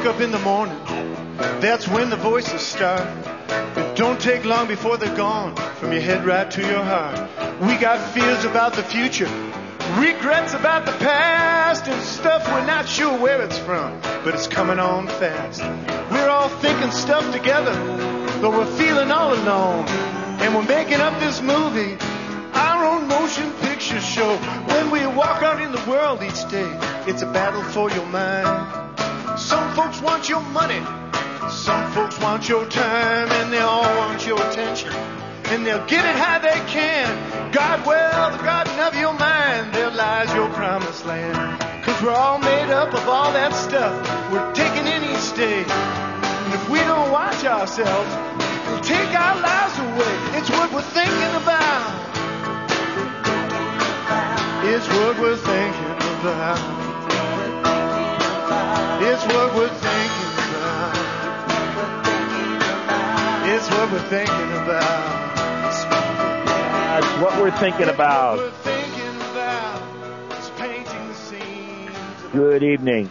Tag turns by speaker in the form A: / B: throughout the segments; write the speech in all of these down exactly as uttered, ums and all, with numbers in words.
A: wake up in the morning, that's when the voices start. It don't take long before they're gone, from your head right to your heart. We got fears about the future, regrets about the past, and stuff we're not sure where it's from, but it's coming on fast. We're all thinking stuff together, but we're feeling all alone. And we're making up this movie, our own motion picture show. When we walk out in the world each day, it's a battle for your mind. Some folks want your money, some folks want your time, and they all want your attention, and they'll get it how they can. God, well, the garden of your mind, there lies your promised land. Cause we're all made up of all that stuff we're taking in each day. And if we don't watch ourselves, we'll take our lives away. It's what we're thinking about. It's what we're thinking about. It's what we're thinking about. It's what we're thinking about.
B: That's what we're thinking about.
A: We're thinking about is painting the scenes.
B: Good evening.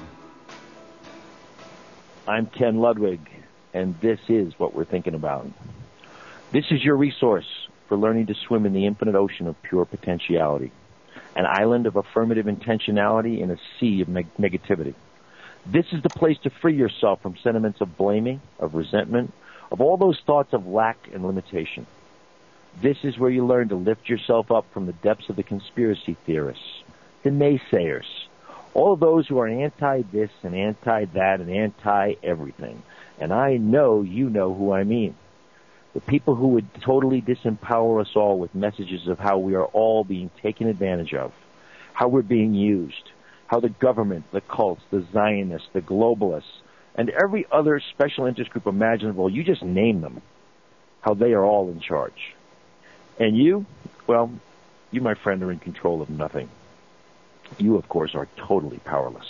B: I'm Ken Ludwig, and this is what we're thinking about. This is your resource for learning to swim in the infinite ocean of pure potentiality, an island of affirmative intentionality in a sea of neg- negativity. This is the place to free yourself from sentiments of blaming, of resentment, of all those thoughts of lack and limitation. This is where you learn to lift yourself up from the depths of the conspiracy theorists, the naysayers, all of those who are anti-this and anti-that and anti-everything. And I know you know who I mean. The people who would totally disempower us all with messages of how we are all being taken advantage of, how we're being used, how the government, the cults, the Zionists, the globalists, and every other special interest group imaginable, you just name them, how they are all in charge. And you, well, you, my friend, are in control of nothing. You, of course, are totally powerless.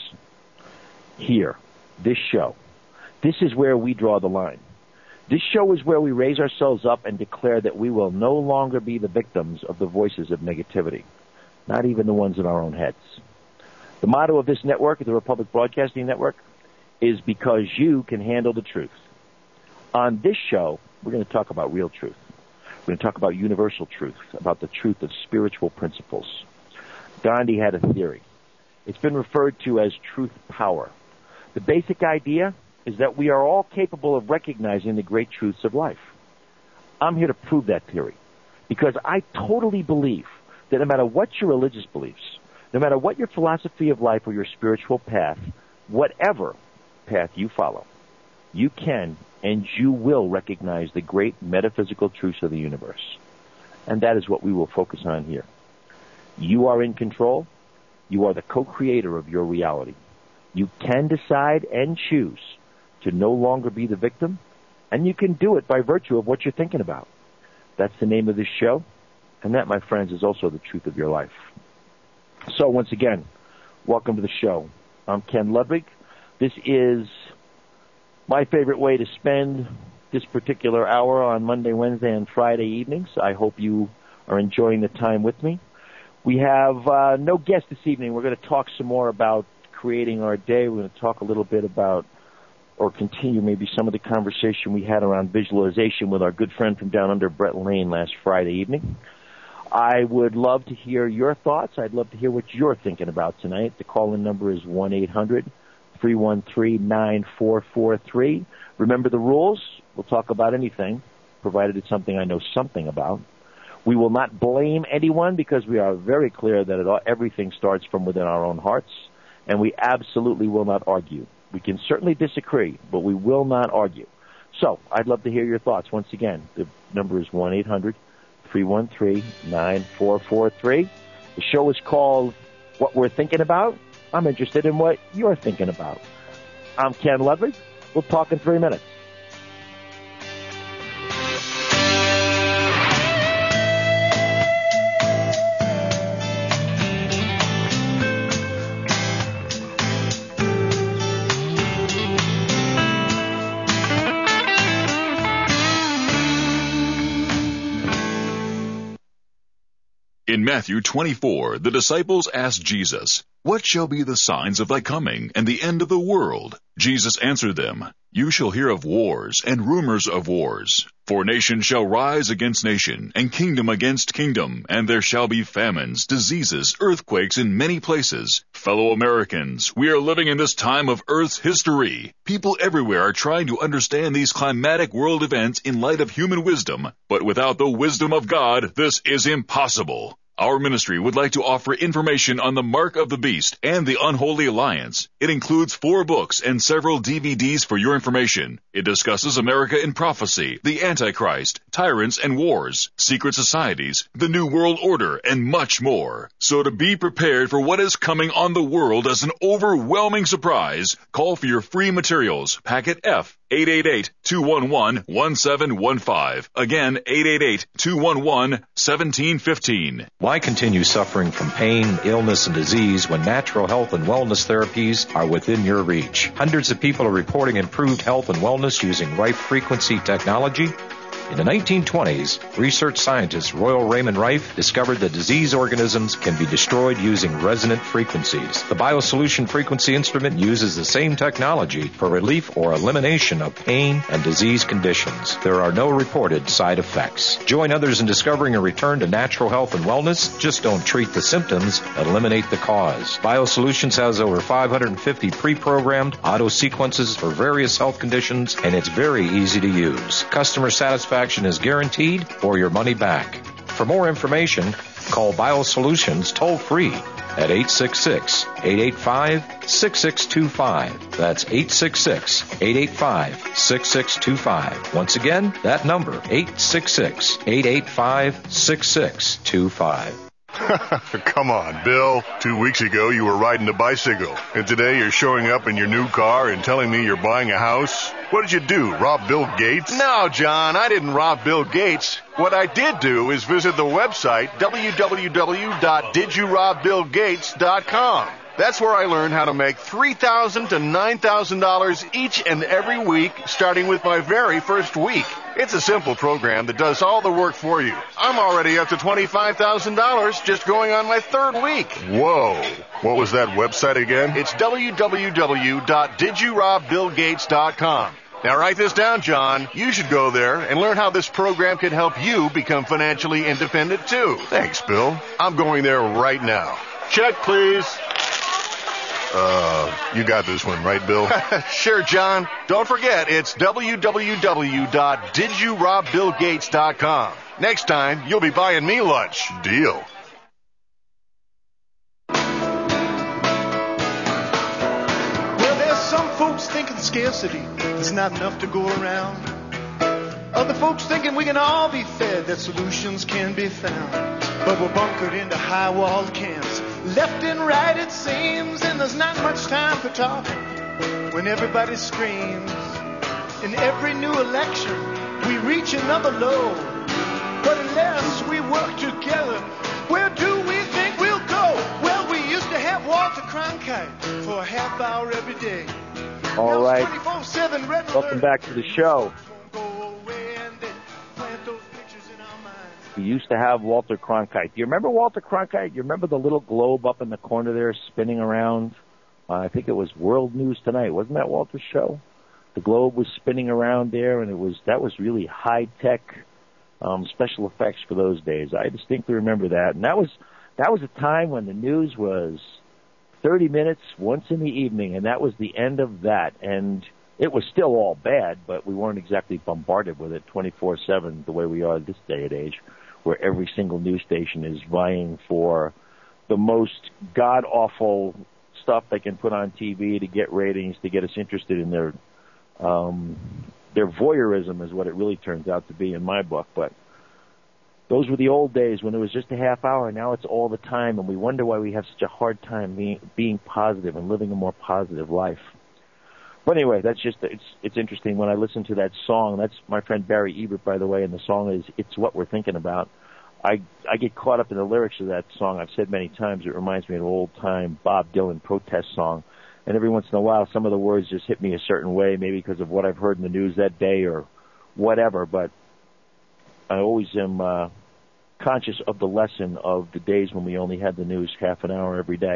B: Here, this show, this is where we draw the line. This show is where we raise ourselves up and declare that we will no longer be the victims of the voices of negativity, not even the ones in our own heads. The motto of this network, the Republic Broadcasting Network, is because you can handle the truth. On this show, we're going to talk about real truth. We're going to talk about universal truth, about the truth of spiritual principles. Gandhi had a theory. It's been referred to as truth power. The basic idea is that we are all capable of recognizing the great truths of life. I'm here to prove that theory because I totally believe that no matter what your religious beliefs, no matter what your philosophy of life or your spiritual path, whatever path you follow, you can and you will recognize the great metaphysical truths of the universe. And that is what we will focus on here. You are in control. You are the co-creator of your reality. You can decide and choose to no longer be the victim, and you can do it by virtue of what you're thinking about. That's the name of this show, and that, my friends, is also the truth of your life. So, once again, welcome to the show. I'm Ken Ludwig. This is my favorite way to spend this particular hour on Monday, Wednesday, and Friday evenings. I hope you are enjoying the time with me. We have uh, no guest this evening. We're going to talk some more about creating our day. We're going to talk a little bit about, or continue maybe some of the conversation we had around visualization with our good friend from down under, Brett Lane, last Friday evening. I would love to hear your thoughts. I'd love to hear what you're thinking about tonight. The call-in number is one eight hundred three one three nine four four three. Remember the rules. We'll talk about anything, provided it's something I know something about. We will not blame anyone because we are very clear that it all, everything starts from within our own hearts, and we absolutely will not argue. We can certainly disagree, but we will not argue. So I'd love to hear your thoughts. Once again, the number is one eight hundred three one three nine four four three. The show is called What We're Thinking About. I'm interested in what you're thinking about. I'm Ken Ludwig. We'll talk in three minutes.
C: In Matthew twenty-four, the disciples asked Jesus, What shall be the signs of thy coming and the end of the world? Jesus answered them, You shall hear of wars and rumors of wars. For nation shall rise against nation, and kingdom against kingdom, and there shall be famines, diseases, earthquakes in many places. Fellow Americans, we are living in this time of Earth's history. People everywhere are trying to understand these climatic world events in light of human wisdom, but without the wisdom of God, this is impossible. Our ministry would like to offer information on the Mark of the Beast and the Unholy Alliance. It includes four books and several D V Ds for your information. It discusses America in prophecy, the Antichrist, tyrants and wars, secret societies, the New World Order, and much more. So to be prepared for what is coming on the world as an overwhelming surprise, call for your free materials, packet F, eight eight eight, two one one, one seven one five. Again, eight eight eight, two one one, one seven one five.
D: Why continue suffering from pain, illness, and disease when natural health and wellness therapies are within your reach? Hundreds of people are reporting improved health and wellness using Rife frequency technology. In the nineteen twenties, research scientist Royal Raymond Rife discovered that disease organisms can be destroyed using resonant frequencies. The BioSolution frequency instrument uses the same technology for relief or elimination of pain and disease conditions. There are no reported side effects. Join others in discovering a return to natural health and wellness. Just don't treat the symptoms, eliminate the cause. BioSolutions has over five hundred fifty pre-programmed auto sequences for various health conditions, and it's very easy to use. Customer satisfaction is guaranteed or your money back. For more information, call BioSolutions toll-free at eight six six, eight eight five, six six two five. That's eight six six, eight eight five, six six two five. Once again, that number, eight six six, eight eight five, six six two five.
E: Come on, Bill. Two weeks ago, you were riding a bicycle. And today, you're showing up in your new car and telling me you're buying a house? What did you do, rob Bill Gates?
A: No, John, I didn't rob Bill Gates. What I did do is visit the website, w w w dot did you rob bill gates dot com. That's where I learned how to make three thousand dollars to nine thousand dollars each and every week, starting with my very first week. It's a simple program that does all the work for you. I'm already up to twenty-five thousand dollars just going on my third week.
E: Whoa. What was that website again?
A: It's w w w dot did you rob bill gates dot com. Now write this down, John. You should go there and learn how this program can help you become financially independent, too.
E: Thanks, Bill.
A: I'm going there right now. Check, please.
E: Uh, you got this one, right, Bill?
A: Sure, John. Don't forget, it's w w w dot did you rob bill gates dot com. Next time, you'll be buying me lunch.
E: Deal.
A: Well, there's some folks thinking scarcity, there's not enough to go around. Other folks thinking we can all be fed, that solutions can be found. But we're bunkered into high-walled camps, left and right it seems, and there's not much time for talking when everybody screams. In every new election, we reach another low. But unless we work together, where do we think we'll go? Well, we used to have Walter Cronkite for a half hour every day.
B: All right. Welcome back to the show. We used to have Walter Cronkite. Do you remember Walter Cronkite? You remember the little globe up in the corner there spinning around? Uh, I think it was World News Tonight. Wasn't that Walter's show? The globe was spinning around there, and it was that was really high-tech um, special effects for those days. I distinctly remember that. And that was that was a time when the news was thirty minutes once in the evening, and that was the end of that. And it was still all bad, but we weren't exactly bombarded with it twenty-four seven the way we are this day and age, where every single news station is vying for the most god-awful stuff they can put on T V to get ratings, to get us interested in their um, their voyeurism is what it really turns out to be in my book. But those were the old days when it was just a half hour. Now it's all the time, and we wonder why we have such a hard time being, being positive and living a more positive life. But anyway, that's just, it's it's interesting. When I listen to that song, that's my friend Barry Ebert, by the way, and the song is It's What We're Thinking About. I I get caught up in the lyrics of that song. I've said many times it reminds me of an old-time Bob Dylan protest song. And every once in a while, some of the words just hit me a certain way, maybe because of what I've heard in the news that day or whatever. But I always am uh, conscious of the lesson of the days when we only had the news half an hour every day.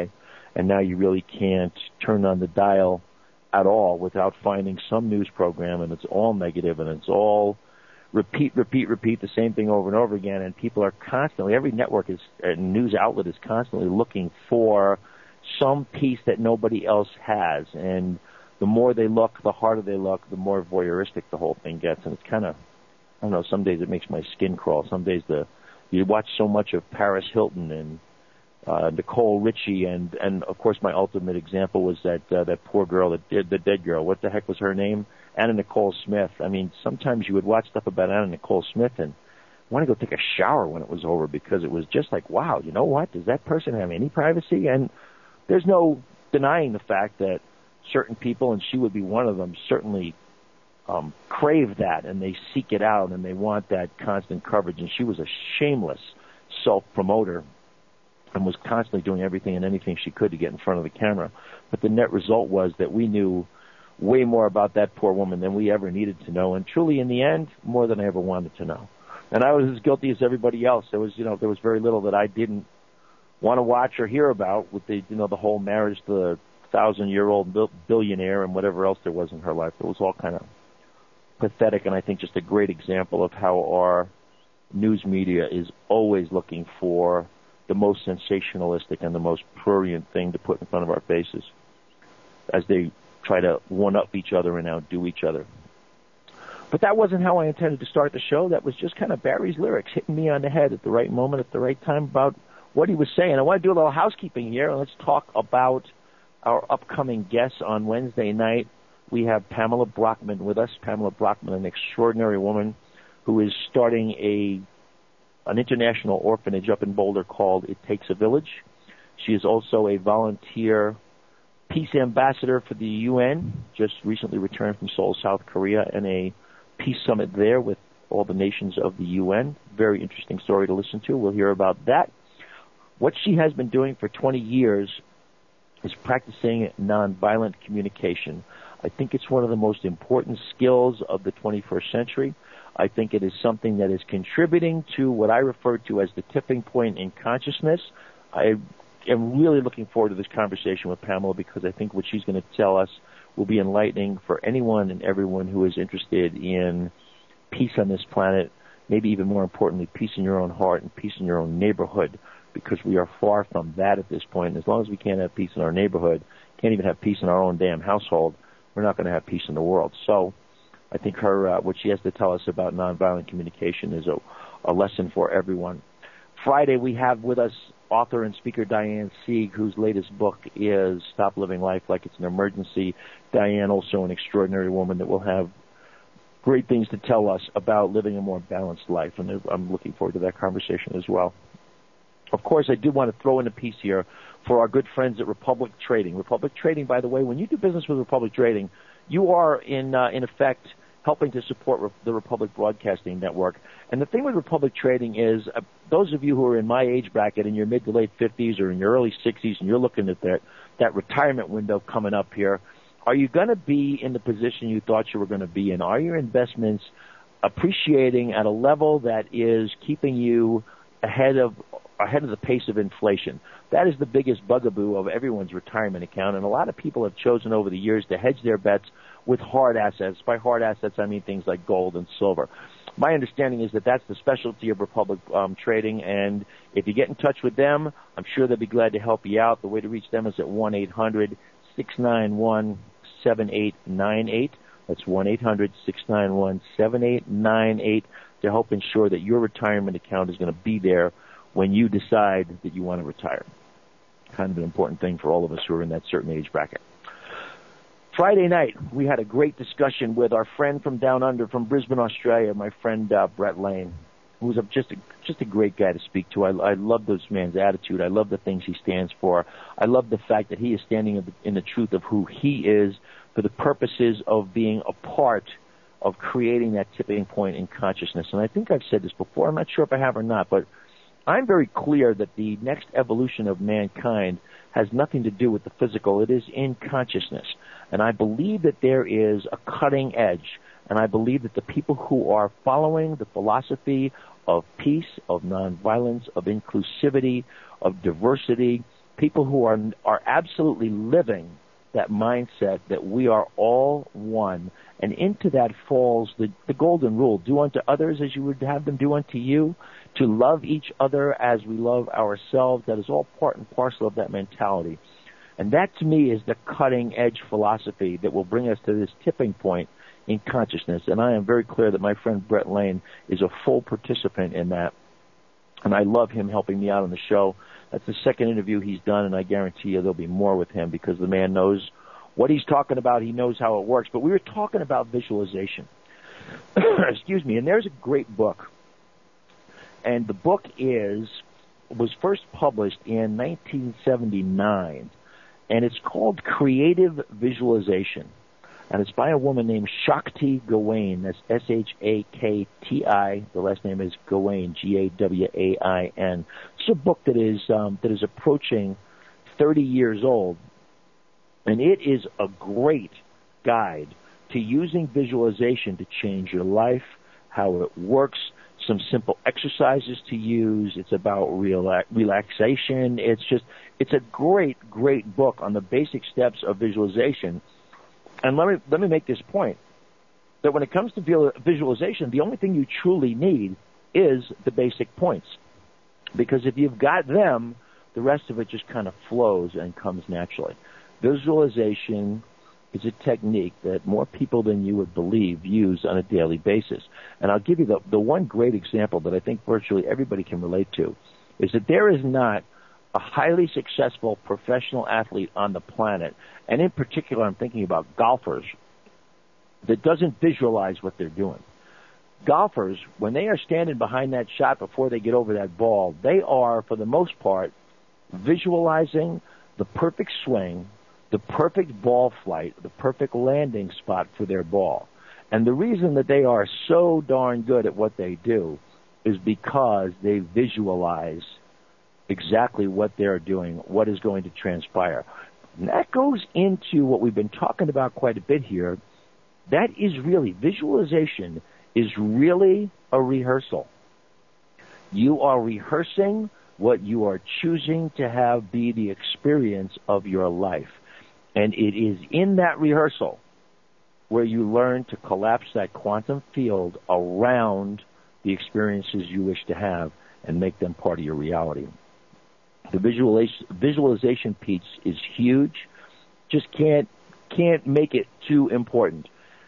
B: and now you really can't turn on the dial at all without finding some news program, and it's all negative, and it's all repeat, repeat, repeat the same thing over and over again, and people are constantly, every network is, uh, news outlet is constantly looking for some piece that nobody else has, and the more they look, the harder they look, the more voyeuristic the whole thing gets, and it's kind of, I don't know, some days it makes my skin crawl, some days the, you watch so much of Paris Hilton and Uh, Nicole Richie, and, and of course my ultimate example was that uh, that poor girl, that did, the dead girl. What the heck was her name? Anna Nicole Smith. I mean, sometimes you would watch stuff about Anna Nicole Smith and want to go take a shower when it was over because it was just like, wow, you know what? Does that person have any privacy? And there's no denying the fact that certain people, and she would be one of them, certainly um, crave that, and they seek it out, and they want that constant coverage. And she was a shameless self-promoter and was constantly doing everything and anything she could to get in front of the camera. But the net result was that we knew way more about that poor woman than we ever needed to know, and truly, in the end, more than I ever wanted to know. And I was as guilty as everybody else. There was, you know, there was very little that I didn't want to watch or hear about with the, you know, the whole marriage to the thousand-year-old billionaire and whatever else there was in her life. It was all kind of pathetic, and I think just a great example of how our news media is always looking for the most sensationalistic and the most prurient thing to put in front of our faces as they try to one-up each other and outdo each other. But that wasn't how I intended to start the show. That was just kind of Barry's lyrics hitting me on the head at the right moment, at the right time about what he was saying. I want to do a little housekeeping here, and let's talk about our upcoming guests on Wednesday night. We have Pamela Brockman with us. Pamela Brockman, an extraordinary woman who is starting a an international orphanage up in Boulder called It Takes a Village. She is also a volunteer peace ambassador for the U N, just recently returned from Seoul, South Korea, and a peace summit there with all the nations of the U N. Very interesting story to listen to. We'll hear about that. What she has been doing for twenty years is practicing nonviolent communication. I think it's one of the most important skills of the twenty-first century. I think it is something that is contributing to what I refer to as the tipping point in consciousness. I am really looking forward to this conversation with Pamela because I think what she's going to tell us will be enlightening for anyone and everyone who is interested in peace on this planet, maybe even more importantly, peace in your own heart and peace in your own neighborhood, because we are far from that at this point. And as long as we can't have peace in our neighborhood, can't even have peace in our own damn household, we're not going to have peace in the world. So I think her, uh, what she has to tell us about nonviolent communication is a, a lesson for everyone. Friday, we have with us author and speaker Diane Sieg, whose latest book is Stop Living Life Like It's an Emergency. Diane, also an extraordinary woman that will have great things to tell us about living a more balanced life, and I'm looking forward to that conversation as well. Of course, I do want to throw in a piece here for our good friends at Republic Trading. Republic Trading, by the way, when you do business with Republic Trading, you are, in uh, in effect, helping to support Re- the Republic Broadcasting Network. And the thing with Republic Trading is, uh, those of you who are in my age bracket, in your mid to late fifties or in your early sixties, and you're looking at that, that retirement window coming up here, are you going to be in the position you thought you were going to be in? Are your investments appreciating at a level that is keeping you ahead of ahead of the pace of inflation? That is the biggest bugaboo of everyone's retirement account, and a lot of people have chosen over the years to hedge their bets with hard assets. By hard assets, I mean things like gold and silver. My understanding is that that's the specialty of Republic um, Trading, and if you get in touch with them, I'm sure they'll be glad to help you out. The way to reach them is at one eight hundred six nine one seven eight nine eight. That's one eight hundred six nine one seven eight nine eight to help ensure that your retirement account is going to be there when you decide that you want to retire. Kind of an important thing for all of us who are in that certain age bracket. Friday night, we had a great discussion with our friend from down under, from Brisbane, Australia, my friend uh, Brett Lane, who's a, just, a, just a great guy to speak to. I, I love this man's attitude. I love the things he stands for. I love the fact that he is standing in the, in the truth of who he is for the purposes of being a part of creating that tipping point in consciousness. And I think I've said this before. I'm not sure if I have or not, but I'm very clear that the next evolution of mankind has nothing to do with the physical. It is in consciousness. And I believe that there is a cutting edge. And I believe that the people who are following the philosophy of peace, of nonviolence, of inclusivity, of diversity, people who are are absolutely living that mindset that we are all one. And into that falls the, the golden rule: do unto others as you would have them do unto you, to love each other as we love ourselves. That is all part and parcel of that mentality. And that, to me, is the cutting-edge philosophy that will bring us to this tipping point in consciousness. And I am very clear that my friend Brett Lane is a full participant in that. And I love him helping me out on the show. That's the second interview he's done, and I guarantee you there'll be more with him because the man knows what he's talking about. He knows how it works. But we were talking about visualization. Excuse me. And there's a great book. And the book is was first published in nineteen seventy-nine. And it's called Creative Visualization. And it's by a woman named Shakti Gawain. That's S H A K T I. The last name is Gawain, G A W A I N. It's a book that is um, that is approaching thirty years old. And it is a great guide to using visualization to change your life, how it works, some simple exercises to use. It's about relax- relaxation. It's just, it's a great, great book on the basic steps of visualization. And let me, let me make this point, that when it comes to visualization, the only thing you truly need is the basic points. Because if you've got them, the rest of it just kind of flows and comes naturally. Visualization is a technique that more people than you would believe use on a daily basis. And I'll give you the, the one great example that I think virtually everybody can relate to, is that there is not a highly successful professional athlete on the planet, and in particular I'm thinking about golfers, that doesn't visualize what they're doing. Golfers, when they are standing behind that shot before they get over that ball, they are, for the most part, visualizing the perfect swing, the perfect ball flight, the perfect landing spot for their ball. And the reason that they are so darn good at what they do is because they visualize exactly what they're doing, what is going to transpire. And that goes into what we've been talking about quite a bit here. That is really, visualization is really a rehearsal. You are rehearsing what you are choosing to have be the experience of your life. And it is in that rehearsal where you learn to collapse that quantum field around the experiences you wish to have and make them part of your reality. The visualization, visualization piece is huge. Just can't can't make it too important.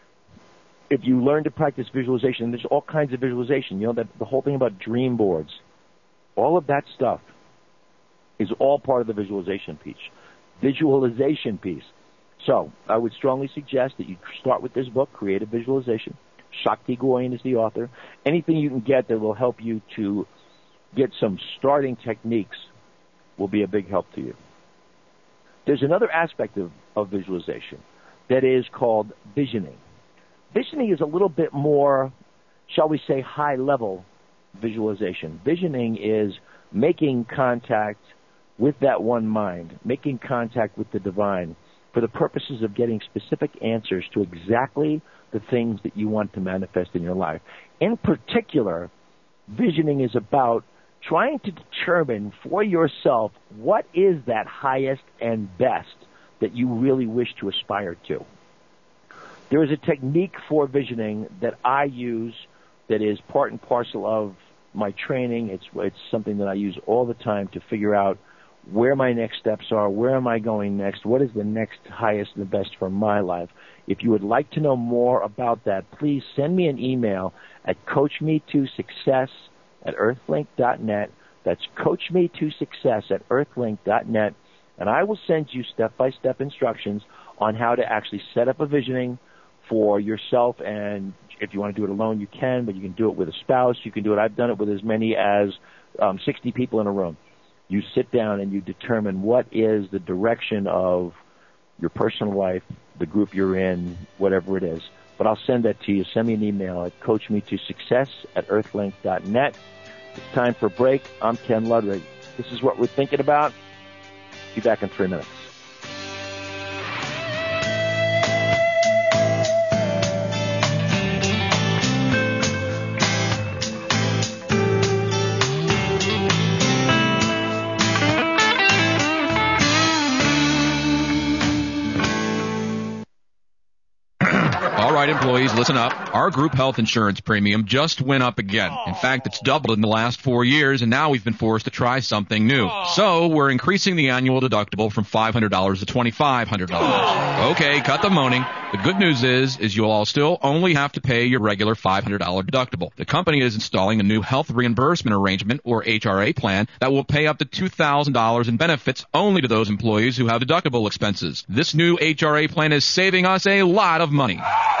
B: If you learn to practice visualization, there's all kinds of visualization. You know, that the whole thing about dream boards, all of that stuff is all part of the visualization piece. Visualization piece. So I would strongly suggest that you start with this book, Creative Visualization. Shakti Gawain is the author. Anything you can get that will help you to get some starting techniques will be a big help to you. There's another aspect of, of visualization that is called visioning. Visioning is a little bit more, shall we say, high-level visualization. Visioning is making contact with that one mind, making contact with the divine for the purposes of getting specific answers to exactly the things that you want to manifest in your life. In particular, visioning is about trying to determine for yourself what is that highest and best that you really wish to aspire to. There is a technique for visioning that I use that is part and parcel of my training. It's, it's something that I use all the time to figure out where my next steps are, where am I going next, what is the next highest and the best for my life. If you would like to know more about that, please send me an email at coach me to success at earthlink dot net. That's coach me to success at earthlink dot net, and I will send you step-by-step instructions on how to actually set up a visioning for yourself. And if you want to do it alone, you can, but you can do it with a spouse. You can do it. I've done it with as many as um, sixty people in a room. You sit down and you determine what is the direction of your personal life, the group you're in, whatever it is. But I'll send that to you. Send me an email at coach me to success at earthlink dot net. It's time for a break. I'm Ken Ludwig. This is what we're thinking about. Be back in three minutes.
F: employees, listen up. Our group health insurance premium just went up again. In fact, it's doubled in the last four years, and now we've been forced to try something new. So we're increasing the annual deductible from five hundred dollars to twenty-five hundred dollars. Okay, cut the moaning. The good news is, is you'll all still only have to pay your regular five hundred dollars deductible. The company is installing a new health reimbursement arrangement, or H R A plan, that will pay up to two thousand dollars in benefits only to those employees who have deductible expenses. This new H R A plan is saving us a lot of money.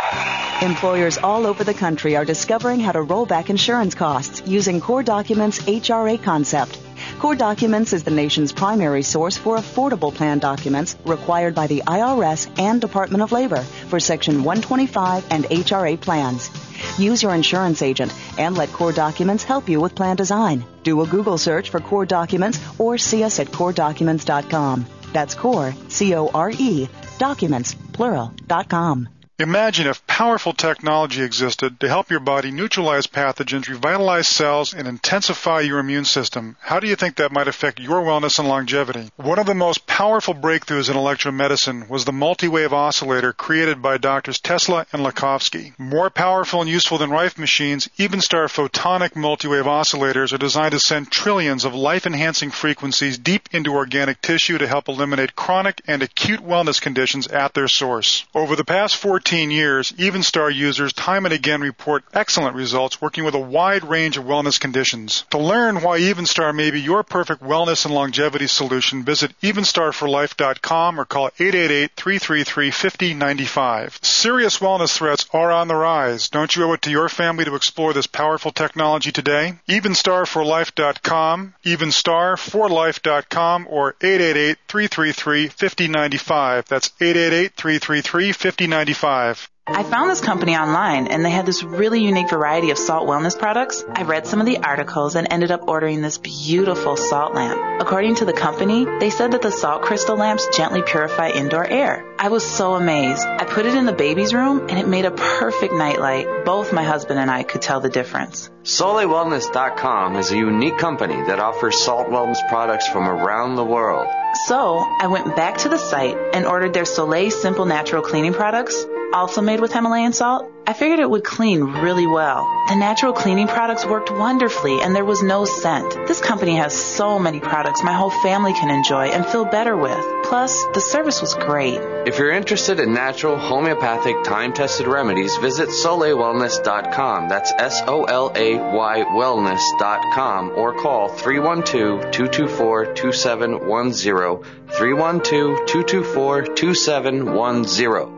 G: Employers all over the country are discovering how to roll back insurance costs using Core Documents' H R A concept. Core Documents is the nation's primary source for affordable plan documents required by the I R S and Department of Labor for Section one twenty-five and H R A plans. Use your insurance agent and let Core Documents help you with plan design. Do a Google search for Core Documents or see us at core documents dot com. That's Core, C O R E, documents, plural, dot com.
H: Imagine if powerful technology existed to help your body neutralize pathogens, revitalize cells, and intensify your immune system. How do you think that might affect your wellness and longevity? One of the most powerful breakthroughs in electromedicine was the multi-wave oscillator created by Doctors Tesla and Lakhovsky. More powerful and useful than Rife machines, Evenstar photonic multi-wave oscillators are designed to send trillions of life-enhancing frequencies deep into organic tissue to help eliminate chronic and acute wellness conditions at their source. Over the past fourteen years, Evenstar users time and again report excellent results working with a wide range of wellness conditions. To learn why Evenstar may be your perfect wellness and longevity solution, visit evenstar for life dot com or call eight eight eight, three three three, five zero nine five. Serious wellness threats are on the rise. Don't you owe it to your family to explore this powerful technology today? evenstar for life dot com, evenstar for life dot com, or eight eight eight, three three three, five zero nine five. That's eight eight eight, three three three, five zero nine five.
I: I found this company online, and they had this really unique variety of salt wellness products. I read some of the articles and ended up ordering this beautiful salt lamp. According to the company, they said that the salt crystal lamps gently purify indoor air. I was so amazed. I put it in the baby's room, and it made a perfect nightlight. Both my husband and I could tell the difference.
J: Soleil Wellness dot com is a unique company that offers salt wellness products from around the world.
I: So, I went back to the site and ordered their Soleil Simple Natural Cleaning products, also made with Himalayan salt. I figured it would clean really well. The natural cleaning products worked wonderfully, and there was no scent. This company has so many products my whole family can enjoy and feel better with. Plus, the service was great.
J: If you're interested in natural, homeopathic, time-tested remedies, visit Soleil Wellness dot com. That's S O L A Y Wellness dot com, or call three one two, two two four, two seven one zero, three one two, two two four, two seven one zero.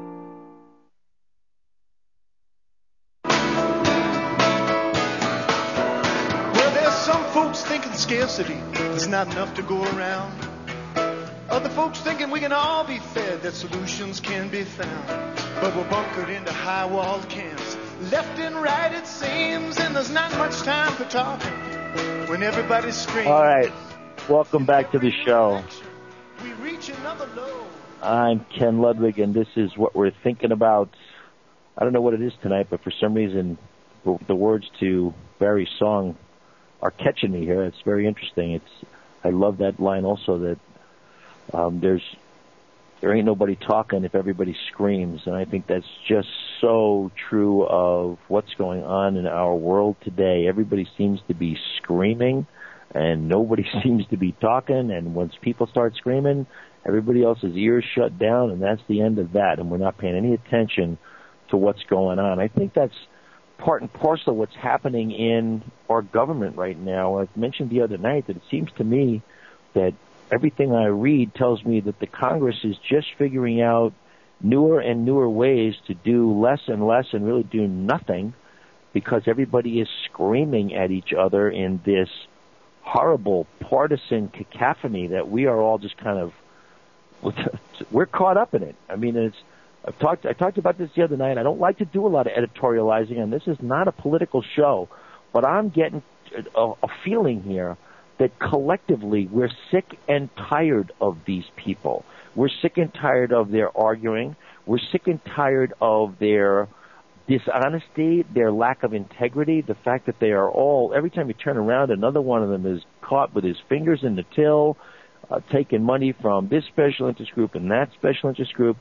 A: Scarcity, there's not enough to go around. Other folks thinking we can all be fed, that solutions can be found. But we're bunkered into high-walled camps, left and right it seems, and there's not much time for talking when everybody's screaming.
B: All right, welcome back to the show.
A: We reach another low.
B: I'm Ken Ludwig, and this is what we're thinking about. I don't know what it is tonight, but for some reason, the words to Barry's song are catching me here. It's very interesting. It's I love that line also, that um, there's there ain't nobody talking if everybody screams, and I think that's just so true of what's going on in our world today. Everybody seems to be screaming, and nobody seems to be talking, and once people start screaming, everybody else's ears shut down, and that's the end of that, and we're not paying any attention to what's going on. I think that's part and parcel of what's happening in our government right now. I mentioned the other night that it seems to me that everything I read tells me that the Congress is just figuring out newer and newer ways to do less and less and really do nothing, because everybody is screaming at each other in this horrible partisan cacophony that we are all just kind of, we're caught up in it. I mean, it's I've talked I talked about this the other night. I don't like to do a lot of editorializing, and this is not a political show, but I'm getting a, a feeling here that collectively we're sick and tired of these people. We're sick and tired of their arguing. We're sick and tired of their dishonesty, their lack of integrity, the fact that they are all, every time you turn around, another one of them is caught with his fingers in the till, uh, taking money from this special interest group and that special interest group.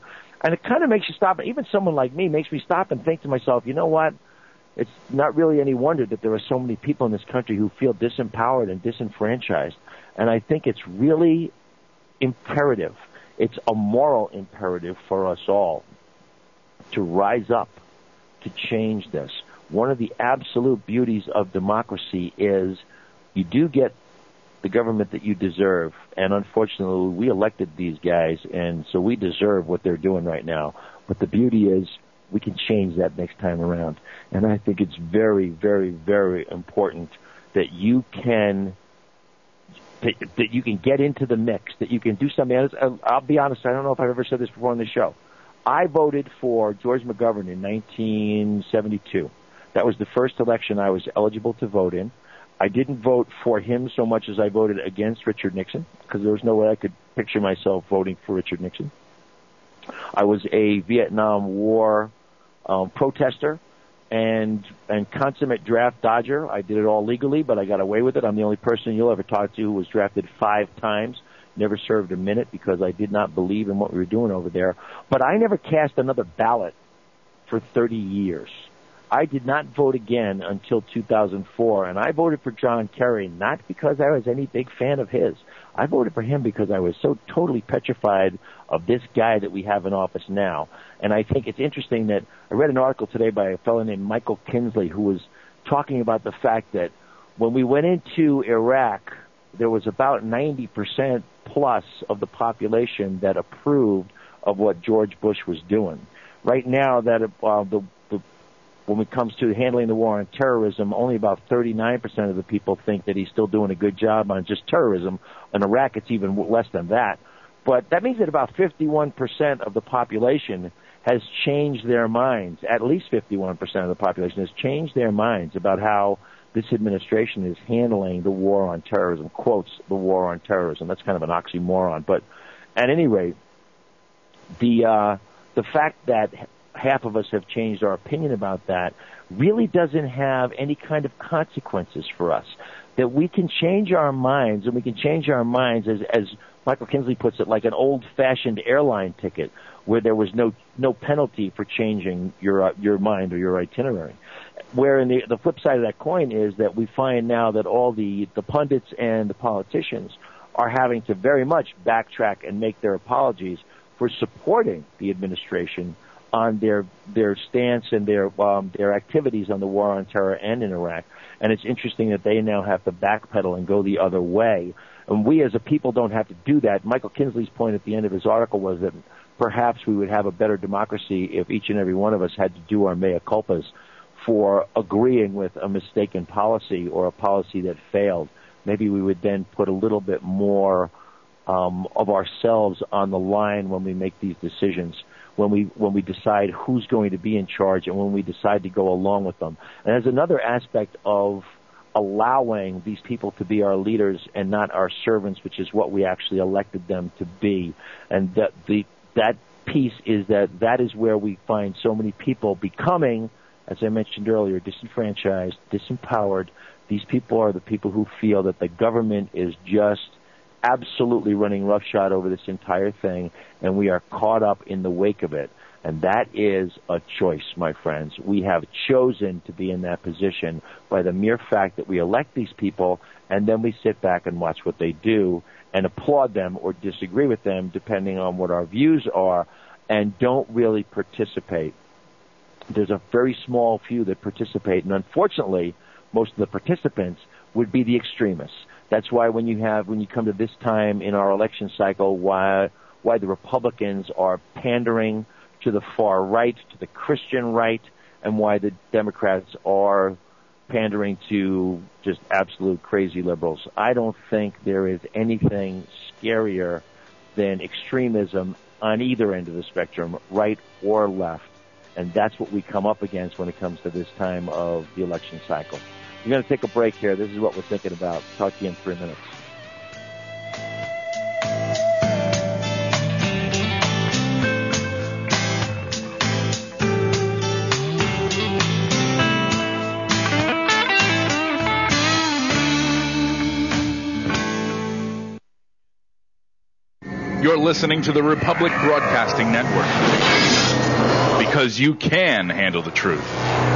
B: And it kind of makes you stop. Even someone like me makes me stop and think to myself, you know what? It's not really any wonder that there are so many people in this country who feel disempowered and disenfranchised. And I think it's really imperative. It's a moral imperative for us all to rise up, to change this. One of the absolute beauties of democracy is you do get the government that you deserve, and unfortunately we elected these guys, and so we deserve what they're doing right now. But the beauty is we can change that next time around, and I think it's very, very, very important that you can that, that you can get into the mix, that you can do something else. I'll be honest, I don't know if I've ever said this before on the show. I voted for George McGovern in nineteen seventy-two. That was the first election I was eligible to vote in. I didn't vote for him so much as I voted against Richard Nixon, because there was no way I could picture myself voting for Richard Nixon. I was a Vietnam War um, protester and and consummate draft dodger. I did it all legally, but I got away with it. I'm the only person you'll ever talk to who was drafted five times, never served a minute because I did not believe in what we were doing over there. But I never cast another ballot for thirty years. I did not vote again until two thousand four, and I voted for John Kerry not because I was any big fan of his. I voted for him because I was so totally petrified of this guy that we have in office now. And I think it's interesting that I read an article today by a fellow named Michael Kinsley who was talking about the fact that when we went into Iraq, there was about ninety percent plus of the population that approved of what George Bush was doing. Right now, that uh, the when it comes to handling the war on terrorism, only about thirty-nine percent of the people think that he's still doing a good job on just terrorism. In Iraq, it's even less than that. But that means that about fifty-one percent of the population has changed their minds. At least fifty-one percent of the population has changed their minds about how this administration is handling the war on terrorism, quotes, the war on terrorism. That's kind of an oxymoron. But at any rate, the uh, the fact that half of us have changed our opinion about that really doesn't have any kind of consequences for us. That we can change our minds, and we can change our minds, as, as Michael Kinsley puts it, like an old-fashioned airline ticket where there was no no penalty for changing your uh, your mind or your itinerary. Where in the, the flip side of that coin is that we find now that all the, the pundits and the politicians are having to very much backtrack and make their apologies for supporting the administration on their their stance and their um, their activities on the war on terror and in Iraq. And it's interesting that they now have to backpedal and go the other way. And we as a people don't have to do that. Michael Kinsley's point at the end of his article was that perhaps we would have a better democracy if each and every one of us had to do our mea culpas for agreeing with a mistaken policy or a policy that failed. Maybe we would then put a little bit more um, of ourselves on the line when we make these decisions, when we when we decide who's going to be in charge and when we decide to go along with them. And there's another aspect of allowing these people to be our leaders and not our servants, which is what we actually elected them to be. And that the that piece is that that is where we find so many people becoming, as I mentioned earlier, disenfranchised, disempowered. These people are the people who feel that the government is just absolutely running roughshod over this entire thing, and we are caught up in the wake of it. And that is a choice, my friends. We have chosen to be in that position by the mere fact that we elect these people, and then we sit back and watch what they do and applaud them or disagree with them, depending on what our views are, and don't really participate. There's a very small few that participate, and unfortunately, most of the participants would be the extremists. That's why when you have, when you come to this time in our election cycle, why why the Republicans are pandering to the far right, to the Christian right, and why the Democrats are pandering to just absolute crazy liberals. I don't think there is anything scarier than extremism on either end of the spectrum, right or left. And that's what we come up against when it comes to this time of the election cycle. We're going to take a break here. This is what we're thinking about. Talk to you in three minutes.
K: You're listening to the Republic Broadcasting Network. Because you can handle the truth.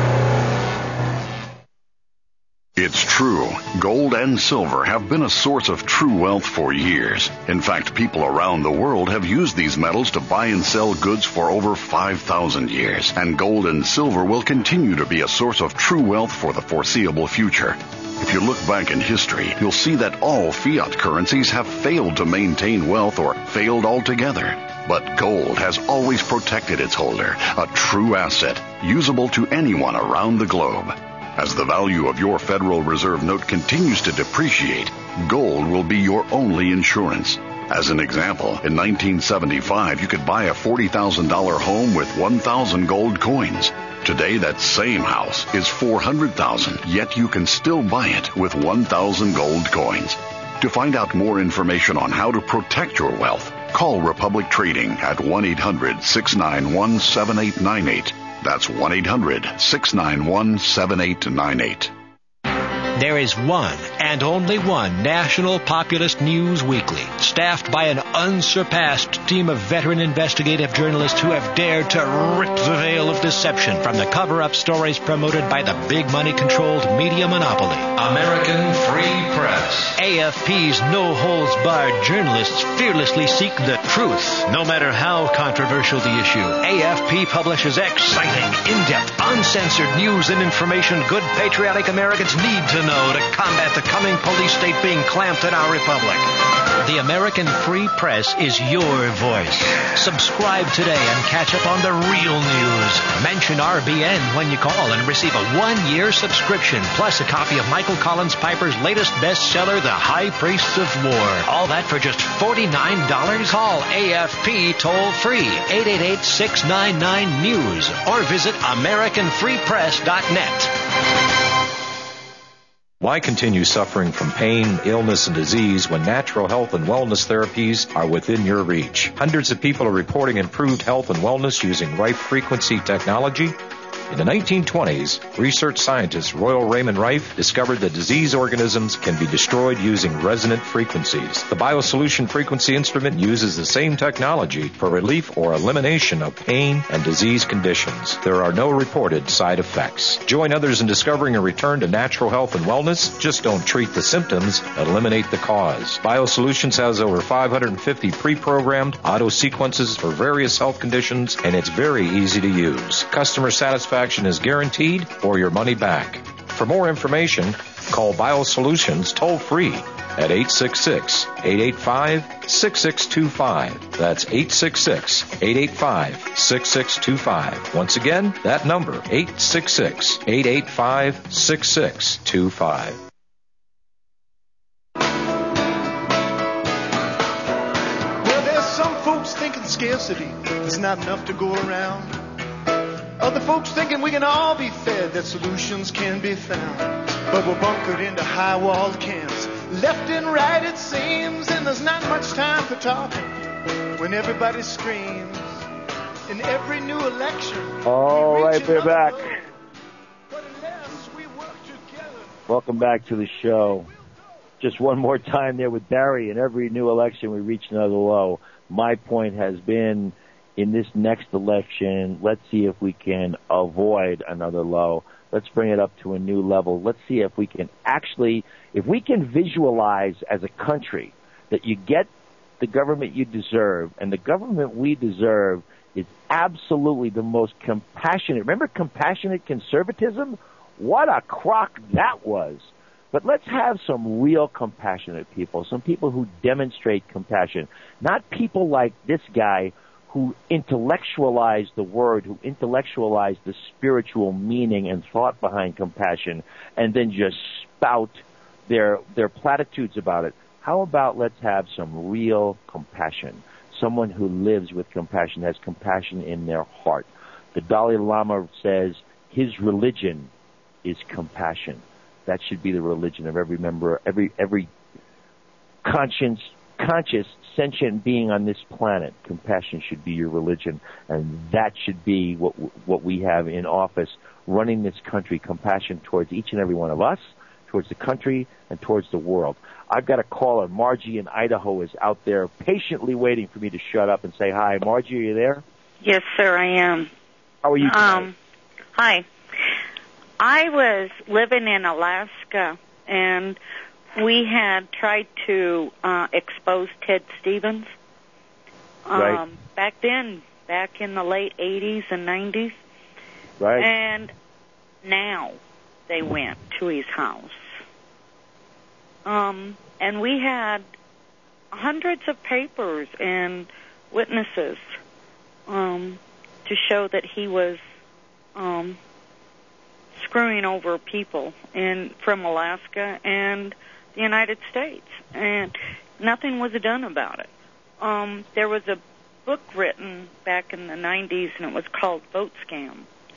L: It's true. Gold and silver have been a source of true wealth for years. In fact, people around the world have used these metals to buy and sell goods for over five thousand years. And gold and silver will continue to be a source of true wealth for the foreseeable future. If you look back in history, you'll see that all fiat currencies have failed to maintain wealth or failed altogether. But gold has always protected its holder, a true asset, usable to anyone around the globe. As the value of your Federal Reserve note continues to depreciate, gold will be your only insurance. As an example, in nineteen seventy-five, you could buy a forty thousand dollars home with one thousand gold coins. Today, that same house is four hundred thousand dollars, yet you can still buy it with one thousand gold coins. To find out more information on how to protect your wealth, call Republic Trading at one eight hundred, six nine one, seven eight nine eight. That's one eight hundred, six nine one, seven eight nine eight.
M: There is one and only one National Populist News Weekly, staffed by an unsurpassed team of veteran investigative journalists who have dared to rip the veil of deception from the cover-up stories promoted by the big money-controlled media monopoly. American Free Press. A F P's no-holds-barred journalists fearlessly seek the truth, no matter how controversial the issue. A F P publishes exciting, in-depth, uncensored news and information good patriotic Americans need to know to combat the coming police state being clamped in our republic. The American Free Press is your voice. Subscribe today and catch up on the real news. Mention R B N when you call and receive a one-year subscription, plus a copy of Michael Collins Piper's latest bestseller, The High Priests of War. All that for just forty-nine dollars. Call A F P toll-free, eight eight eight, six nine nine, news, or visit American Free Press dot net.
D: Why continue suffering from pain, illness, and disease when natural health and wellness therapies are within your reach? Hundreds of people are reporting improved health and wellness using Rife frequency technology. In the nineteen twenties, research scientist Royal Raymond Rife discovered that disease organisms can be destroyed using resonant frequencies. The BioSolution frequency instrument uses the same technology for relief or elimination of pain and disease conditions. There are no reported side effects. Join others in discovering a return to natural health and wellness. Just don't treat the symptoms, eliminate the cause. BioSolutions has over five hundred fifty pre-programmed auto sequences for various health conditions, and it's very easy to use. Customer satisfaction is guaranteed or your money back. For more information, call BioSolutions toll-free at eight six six, eight eight five, six six two five. That's eight six six, eight eight five, six six two five. Once again, that number, eight six six, eight eight five, six six two five.
A: Well, there's some folks thinking scarcity is not enough to go around. Other folks thinking we can all be fed, that solutions can be found. But we're bunkered into high-walled camps, left and right it seems, and there's not much time for talking when everybody screams in every new election.
B: All right, we're back.
A: We work together.
B: Welcome back to the show. Just one more time there with Barry. In every new election, we reach another low. My point has been, in this next election, let's see if we can avoid another low. Let's bring it up to a new level. Let's see if we can actually, if we can visualize as a country that you get the government you deserve, and the government we deserve is absolutely the most compassionate. Remember compassionate conservatism? What a crock that was. But let's have some real compassionate people, some people who demonstrate compassion, not people like this guy who intellectualize the word, who intellectualize the spiritual meaning and thought behind compassion, and then just spout their their platitudes about it. How about let's have some real compassion, someone who lives with compassion, has compassion in their heart. The Dalai Lama says his religion is compassion. That should be the religion of every member, every every conscience, conscious, sentient being on this planet. Compassion should be your religion, and that should be what what we have in office, running this country. Compassion towards each and every one of us, towards the country, and towards the world. I've got a caller. Margie in Idaho is out there patiently waiting for me to shut up and say hi. Margie, are you there?
N: Yes, sir, I am.
B: How are you tonight?
N: Um, hi. I was living in Alaska, and we had tried to uh, expose Ted Stevens. Um,
B: right.
N: Back then, back in the late eighties and nineties.
B: Right.
N: And now they went to his house. Um, and we had hundreds of papers and witnesses um, to show that he was um, screwing over people in from Alaska and the United States, and nothing was done about it. Um, there was a book written back in the nineties, and it was called Vote Scam.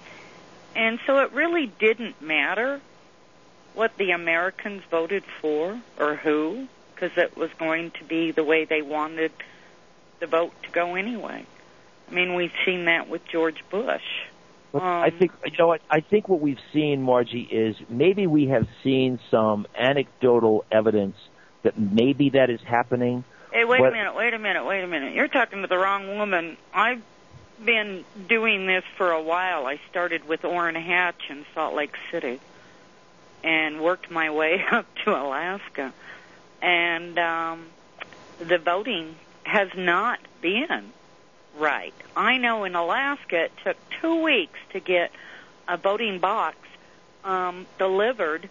N: And so it really didn't matter what the Americans voted for or who, because it was going to be the way they wanted the vote to go anyway. I mean, we've seen that with George Bush.
B: But
N: um,
B: I think, you know what, I think what we've seen, Margie, is maybe we have seen some anecdotal evidence that maybe that is happening.
N: Hey, wait
B: but,
N: a minute, wait a minute, wait a minute. You're talking to the wrong woman. I've been doing this for a while. I started with Orrin Hatch in Salt Lake City and worked my way up to Alaska. And um, the voting has not been right. I know in Alaska it took two weeks to get a voting box um, delivered.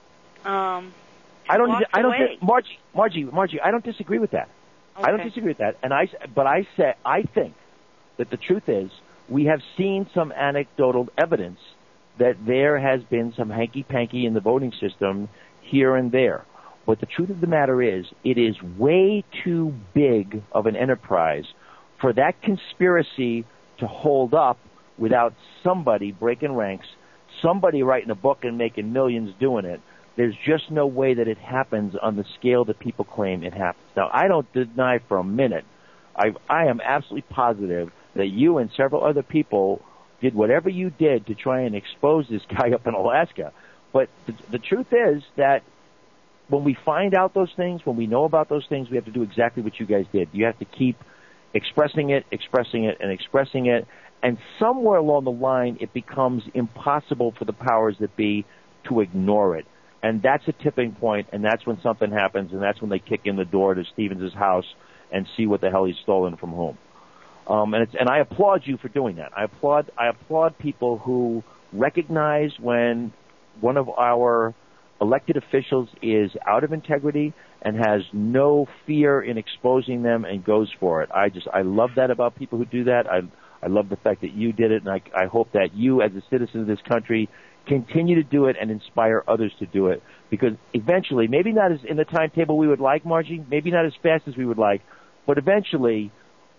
N: Um,
B: I don't. I don't.
N: away.
B: Margie, Margie, Margie. I don't disagree with that.
N: Okay.
B: I don't disagree with that. And I, but I say, I think that the truth is we have seen some anecdotal evidence that there has been some hanky-panky in the voting system here and there. But the truth of the matter is, it is way too big of an enterprise for that conspiracy to hold up without somebody breaking ranks, somebody writing a book and making millions doing it. There's just no way that it happens on the scale that people claim it happens. Now, I don't deny for a minute. I, I am absolutely positive that you and several other people did whatever you did to try and expose this guy up in Alaska. But the, the truth is that when we find out those things, when we know about those things, we have to do exactly what you guys did. You have to keep expressing it, expressing it, and expressing it. And somewhere along the line, it becomes impossible for the powers that be to ignore it. And that's a tipping point, and that's when something happens, and that's when they kick in the door to Stevens' house and see what the hell he's stolen from whom. Um, and, it's, and I applaud you for doing that. I applaud I applaud people who recognize when one of our elected officials is out of integrity and has no fear in exposing them and goes for it. I just I love that about people who do that. I I love the fact that you did it, and I, I hope that you, as a citizen of this country, continue to do it and inspire others to do it. Because eventually, maybe not as in the timetable we would like, Margie, maybe not as fast as we would like, but eventually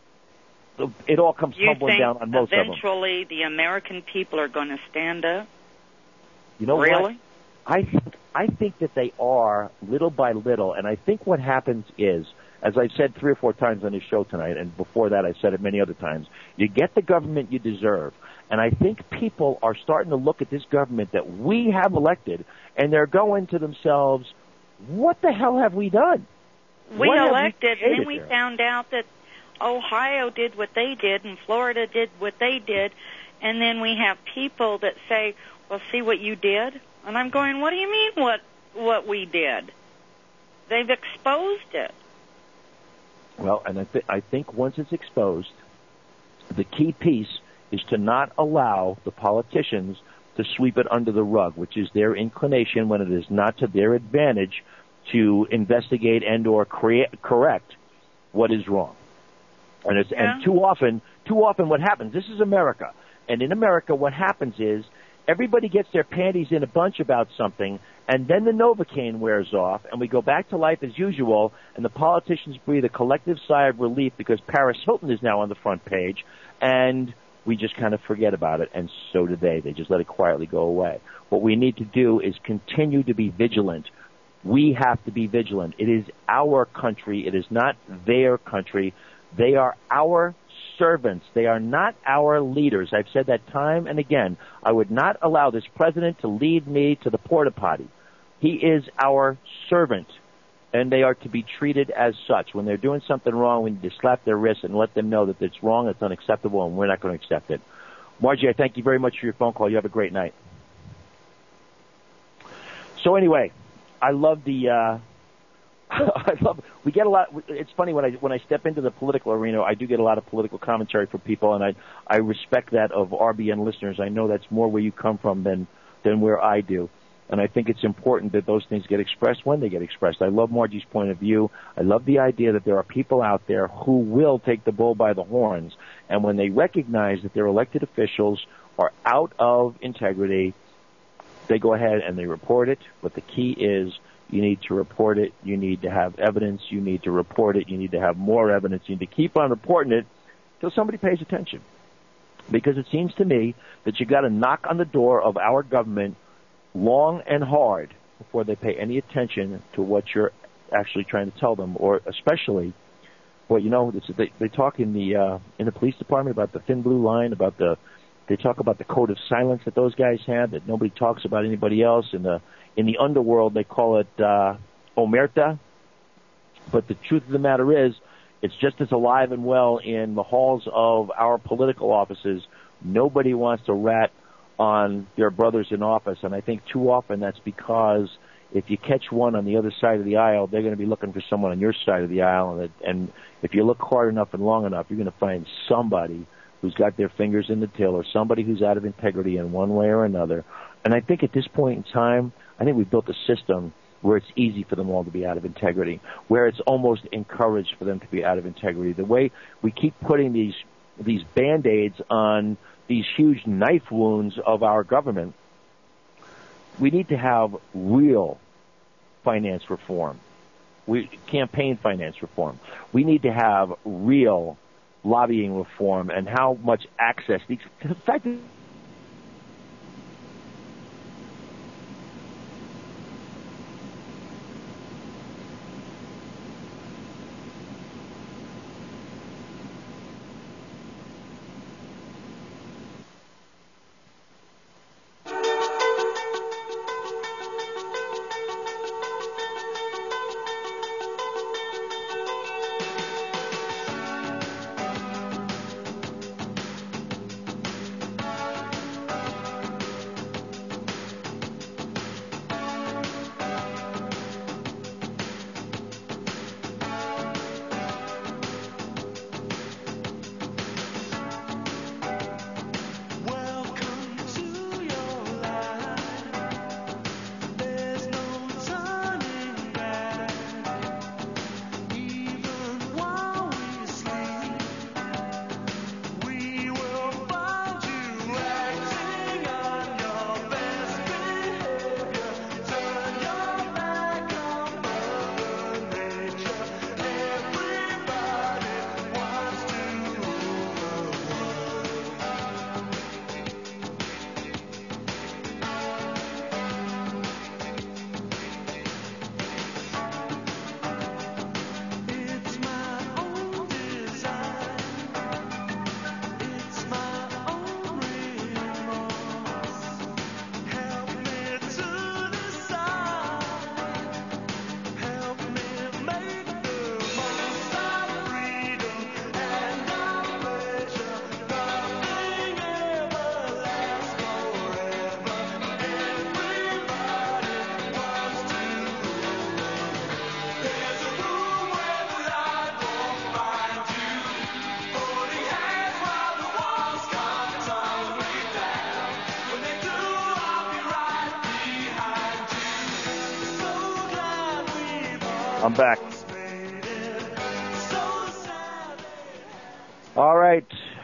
B: it all comes tumbling down on most of them.
N: Eventually the American people are going to stand up?
B: You know
N: really?
B: what? I think, I think that they are little by little, and I think what happens is, as I've said three or four times on this show tonight, and before that I've said it many other times, you get the government you deserve. And I think people are starting to look at this government that we have elected, and they're going to themselves, what the hell have we done?
N: We
B: What have
N: elected, and then we
B: there?
N: found out that Ohio did what they did, and Florida did what they did, and then we have people that say, well, see what you did? And I'm going, what do you mean what what we did? They've exposed it.
B: Well, and I, th- I think once it's exposed, the key piece is to not allow the politicians to sweep it under the rug, which is their inclination when it is not to their advantage to investigate and or create, correct what is wrong. And, it's,
N: Yeah.
B: and too often, too often what happens, this is America, and in America what happens is everybody gets their panties in a bunch about something, and then the Novocaine wears off, and we go back to life as usual, and the politicians breathe a collective sigh of relief because Paris Hilton is now on the front page, and we just kind of forget about it, and so do they. They just let it quietly go away. What we need to do is continue to be vigilant. We have to be vigilant. It is our country. It is not their country. They are our servants. They are not our leaders. I've said that time and again. I would not allow this president to lead me to the porta potty. He is our servant. and they are to be treated as such. When they're doing something wrong, we need to slap their wrists and let them know that it's wrong, it's unacceptable, and we're not going to accept it. Margie, I thank you very much for your phone call. You have a great night. So anyway, I love the, uh, I love, we get a lot, it's funny when I, when I step into the political arena, I do get a lot of political commentary from people, and I, I respect that of R B N listeners. I know that's more where you come from than, than where I do. And I think it's important that those things get expressed when they get expressed. I love Margie's point of view. I love the idea that there are people out there who will take the bull by the horns. And when they recognize that their elected officials are out of integrity, they go ahead and they report it. But the key is you need to report it. You need to have evidence. You need to report it. You need to have more evidence. You need to keep on reporting it until somebody pays attention. Because it seems to me that you've got to knock on the door of our government long and hard before they pay any attention to what you're actually trying to tell them, or especially, well, you know, they, they talk in the uh, in the police department about the thin blue line, about the, they talk about the code of silence that those guys had, that nobody talks about anybody else. In the in the underworld, they call it uh, omerta. But the truth of the matter is, it's just as alive and well in the halls of our political offices. Nobody wants to rat on their brothers in office, and I think too often that's because if you catch one on the other side of the aisle, they're going to be looking for someone on your side of the aisle, and, and if you look hard enough and long enough, you're going to find somebody who's got their fingers in the till, or somebody who's out of integrity in one way or another. And I think at this point in time, I think we've built a system where it's easy for them all to be out of integrity, where it's almost encouraged for them to be out of integrity. The way we keep putting these these Band-Aids on these huge knife wounds of our government, we need to have real finance reform. We campaign finance reform. We need to have real lobbying reform, and how much access. The fact that I'm back. All right.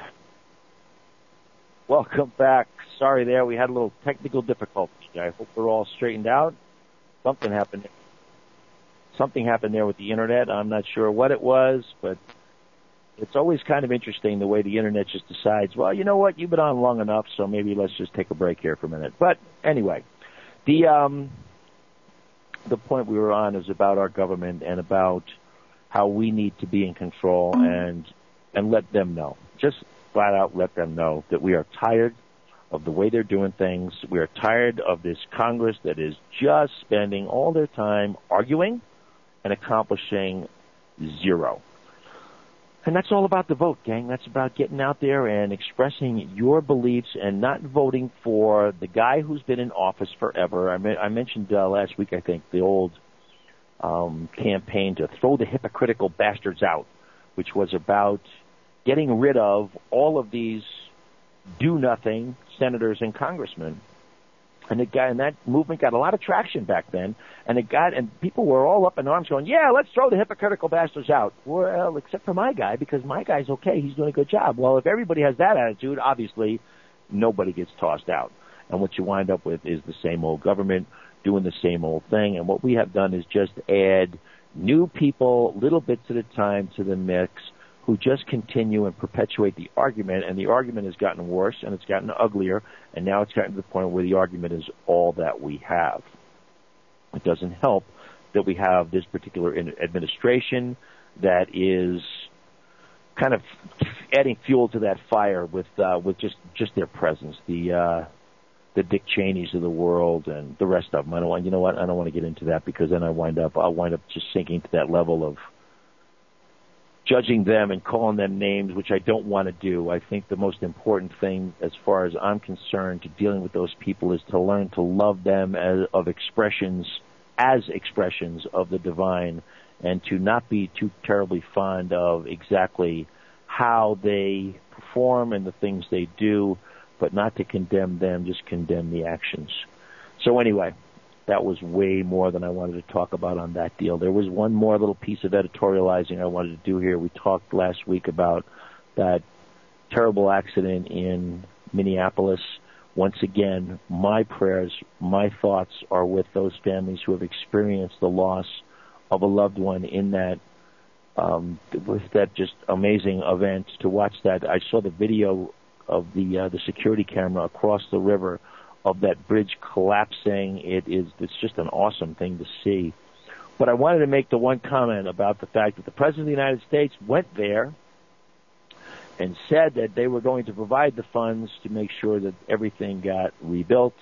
B: Welcome back. Sorry there, we had a little technical difficulty. I hope we're all straightened out. Something happened. Something happened there with the internet. I'm not sure what it was, but it's always kind of interesting the way the internet just decides, well, you know what, you've been on long enough, so maybe let's just take a break here for a minute. But anyway, the um, the point we were on is about our government and about how we need to be in control and and let them know, just flat out let them know that we are tired of the way they're doing things. We are tired of this Congress that is just spending all their time arguing and accomplishing zero. And that's all about the vote, gang. That's about getting out there and expressing your beliefs and not voting for the guy who's been in office forever. I, me- I mentioned uh, last week, I think, the old um, campaign to throw the hypocritical bastards out, which was about getting rid of all of these do-nothing senators and congressmen. And it got, and that movement got a lot of traction back then, and it got, and people were all up in arms going, yeah, let's throw the hypocritical bastards out. Well, except for my guy, because my guy's okay, he's doing a good job. Well, if everybody has that attitude, obviously nobody gets tossed out. And what you wind up with is the same old government doing the same old thing. And what we have done is just add new people, little bits at a time, to the mix, who just continue and perpetuate the argument, and the argument has gotten worse, and it's gotten uglier, and now it's gotten to the point where the argument is all that we have. It doesn't help that we have this particular administration that is kind of adding fuel to that fire with uh, with just, just their presence, the uh, the Dick Cheneys of the world and the rest of them. I don't want, you know what? I don't want to get into that, because then I wind up I'll wind up just sinking to that level of judging them and calling them names, which I don't want to do. I think the most important thing, as far as I'm concerned, to dealing with those people is to learn to love them as of expressions, as expressions of the divine, and to not be too terribly fond of exactly how they perform and the things they do, but not to condemn them, just condemn the actions. So anyway, that was way more than I wanted to talk about on that deal. There was one more little piece of editorializing I wanted to do here. We talked last week about that terrible accident in Minneapolis. Once again, my prayers, my thoughts are with those families who have experienced the loss of a loved one in that, um, with that just amazing event. To watch that, I saw the video of the uh, the security camera across the river of that bridge collapsing. It is, it's just an awesome thing to see. But I wanted to make the one comment about the fact that the President of the United States went there and said that they were going to provide the funds to make sure that everything got rebuilt,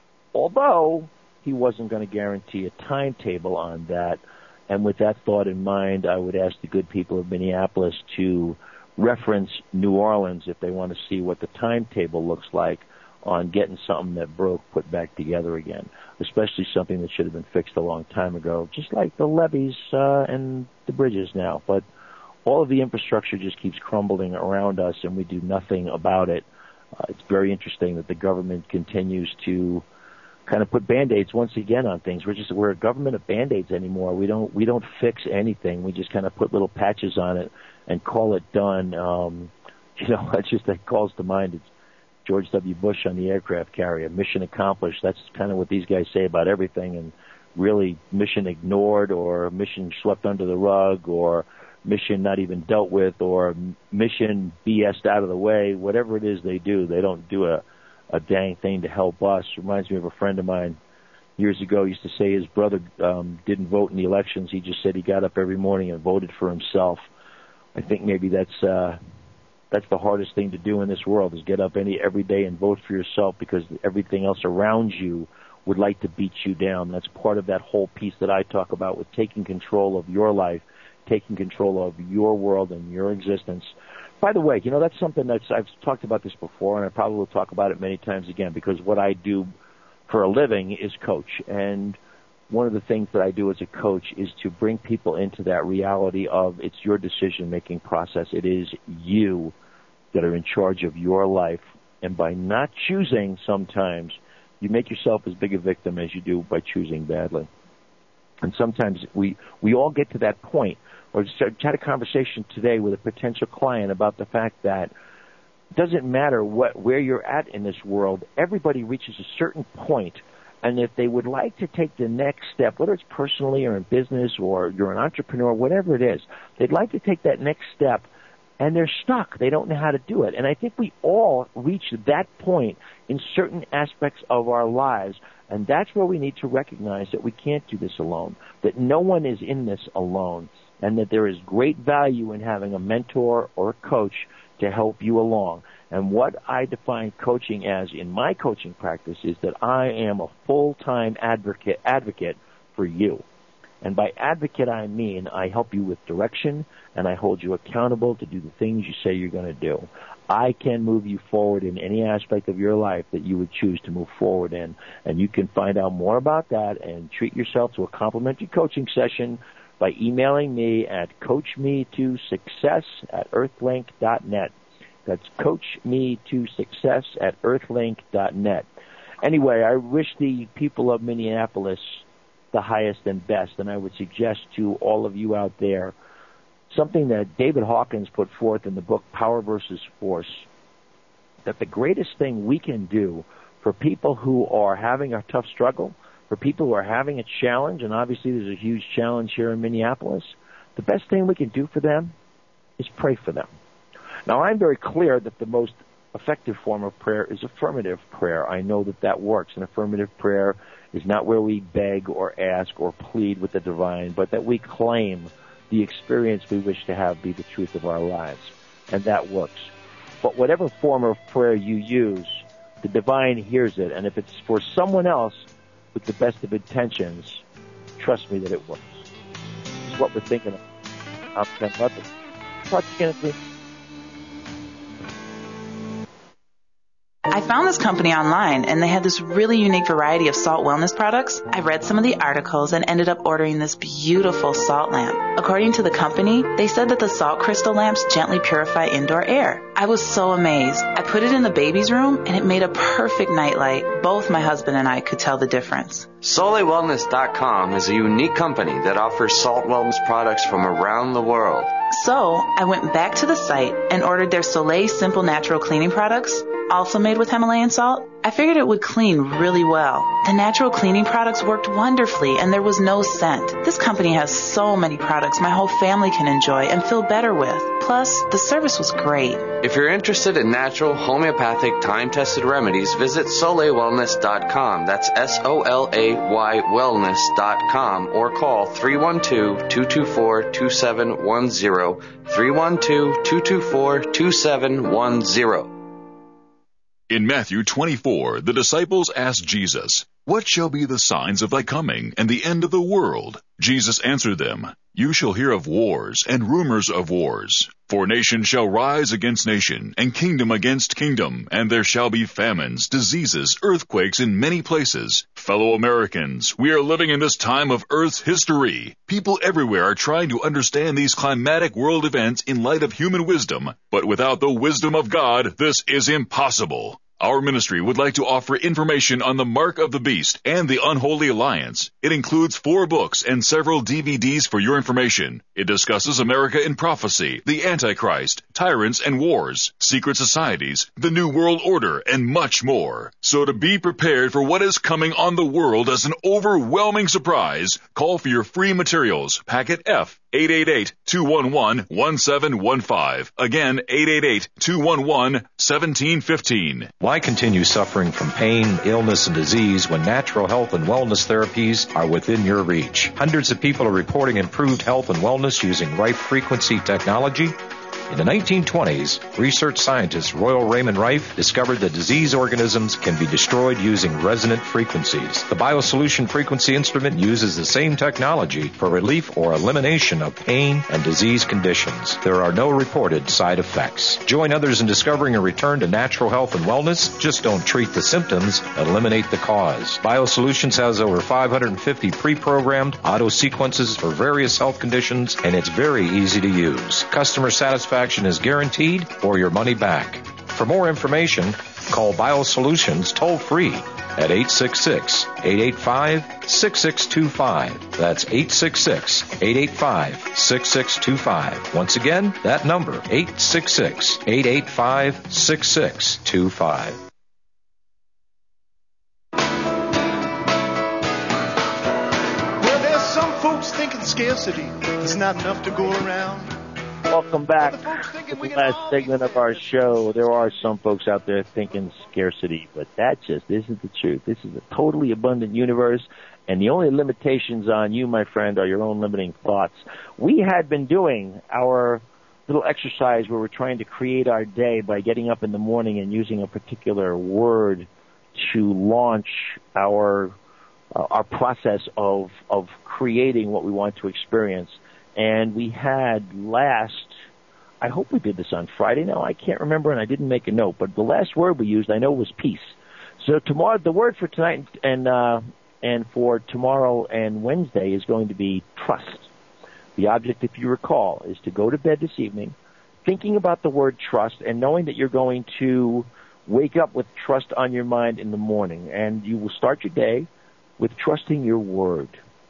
B: although he wasn't going to guarantee a timetable on that. And with that thought in mind, I would ask the good people of Minneapolis to reference New Orleans if they want to see what the timetable looks like on getting something that broke put back together again, especially something that should have been fixed a long time ago, just like the levees uh, and the bridges now. But all of the infrastructure just keeps crumbling around us, and we do nothing about it. Uh, it's very interesting that the government continues to kind of put Band-Aids once again on things. We're just we're a government of Band-Aids anymore. We don't we don't fix anything. We just kind of put little patches on it and call it done. Um, you know, that's just that calls to mind. It's George W. Bush on the aircraft carrier. Mission accomplished. That's kind of what these guys say about everything, and really mission ignored, or mission swept under the rug, or mission not even dealt with, or mission B S'd out of the way. Whatever it is they do, they don't do a, a dang thing to help us. Reminds me of a friend of mine years ago used to say his brother um, didn't vote in the elections. He just said he got up every morning and voted for himself. I think maybe that's... Uh, That's the hardest thing to do in this world, is get up any every day and vote for yourself, because everything else around you would like to beat you down. That's part of that whole piece that I talk about with taking control of your life, taking control of your world and your existence. By the way, you know, that's something that's, I've talked about this before, and I probably will talk about it many times again, because what I do for a living is coach. And one of the things that I do as a coach is to bring people into that reality of it's your decision-making process. It is you that are in charge of your life. And by not choosing sometimes, you make yourself as big a victim as you do by choosing badly. And sometimes we, we all get to that point. Or just had a conversation today with a potential client about the fact that it doesn't matter what, where you're at in this world, everybody reaches a certain point, and if they would like to take the next step, whether it's personally or in business or you're an entrepreneur, whatever it is, they'd like to take that next step, and they're stuck. They don't know how to do it. And I think we all reach that point in certain aspects of our lives, and that's where we need to recognize that we can't do this alone, that no one is in this alone, and that there is great value in having a mentor or a coach to help you along. And what I define coaching as in my coaching practice is that I am a full-time advocate advocate for you. And by advocate, I mean I help you with direction, and I hold you accountable to do the things you say you're going to do. I can move you forward in any aspect of your life that you would choose to move forward in. And you can find out more about that and treat yourself to a complimentary coaching session by emailing me at coachme2success at earthlink dot net. That's coachme2success at earthlink dot net. Anyway, I wish the people of Minneapolis the highest and best, and I would suggest to all of you out there something that David Hawkins put forth in the book Power versus Force, that the greatest thing we can do for people who are having a tough struggle, for people who are having a challenge, and obviously there's a huge challenge here in Minneapolis, the best thing we can do for them is pray for them. Now, I'm very clear that the most effective form of prayer is affirmative prayer. I know that that works. An affirmative prayer is not where we beg or ask or plead with the divine, but that we claim the experience we wish to have be the truth of our lives. And that works. But whatever form of prayer you use, the divine hears it. And if it's for someone else with the best of intentions, trust me that it works. This is what we're thinking of. I'm Ken Luther. Talk to you again.
I: I found this company online, and they had this really unique variety of salt wellness products. I read some of the articles and ended up ordering this beautiful salt lamp. According to the company, they said that the salt crystal lamps gently purify indoor air. I was so amazed. I put it in the baby's room, and it made a perfect nightlight. Both my husband and I could tell the difference.
J: Soleil Wellness dot com is a unique company that offers salt wellness products from around the world.
I: So, I went back to the site and ordered their Soleil Simple Natural Cleaning products, also made with Himalayan salt. I figured it would clean really well. The natural cleaning products worked wonderfully, and there was no scent. This company has so many products my whole family can enjoy and feel better with. Plus, the service was great.
J: If you're interested in natural, homeopathic, time-tested remedies, visit Soleil Wellness dot com. That's S O L A Y Wellness dot com, or call three one two, two two four, two seven one zero, three one two, two two four, two seven one zero.
C: In Matthew twenty-four, the disciples asked Jesus, "What shall be the signs of thy coming and the end of the world?" Jesus answered them, "You shall hear of wars and rumors of wars. For nation shall rise against nation, and kingdom against kingdom, and there shall be famines, diseases, earthquakes in many places." Fellow Americans, we are living in this time of Earth's history. People everywhere are trying to understand these climatic world events in light of human wisdom, but without the wisdom of God, this is impossible. Our ministry would like to offer information on the Mark of the Beast and the Unholy Alliance. It includes four books and several D V Ds for your information. It discusses America in prophecy, the Antichrist, tyrants and wars, secret societies, the New World Order, and much more. So to be prepared for what is coming on the world as an overwhelming surprise, call for your free materials, packet F, eight eight eight, two one one, one seven one five. Again, eight eight eight, two one one, one seven one five.
D: Why continue suffering from pain, illness, and disease when natural health and wellness therapies are within your reach? Hundreds of people are reporting improved health and wellness using Rife frequency technology. In the nineteen twenties, research scientist Royal Raymond Rife discovered that disease organisms can be destroyed using resonant frequencies. The BioSolution frequency instrument uses the same technology for relief or elimination of pain and disease conditions. There are no reported side effects. Join others in discovering a return to natural health and wellness. Just don't treat the symptoms, eliminate the cause. BioSolutions has over five hundred fifty pre-programmed auto sequences for various health conditions, and it's very easy to use. Customer satisfaction is guaranteed or your money back. For more information, call BioSolutions toll-free at eight six six, eight eight five, six six two five. That's eight six six, eight eight five, six six two five. Once again, that number, eight six six, eight eight five, six six two five.
A: Well, there's some folks thinking scarcity is not enough to go around.
B: Welcome back to the last segment of our show. There are some folks out there thinking scarcity, but that just isn't the truth. This is a totally abundant universe, and the only limitations on you, my friend, are your own limiting thoughts. We had been doing our little exercise where we're trying to create our day by getting up in the morning and using a particular word to launch our uh, our process of of creating what we want to experience. And we had last, I hope we did this on Friday. Now I can't remember, and I didn't make a note. But the last word we used, I know, was peace. So tomorrow, the word for tonight and uh, and for tomorrow and Wednesday is going to be trust. The object, if you recall, is to go to bed this evening thinking about the word trust and knowing that you're going to wake up with trust on your mind in the morning. And you will start your day with trusting your word.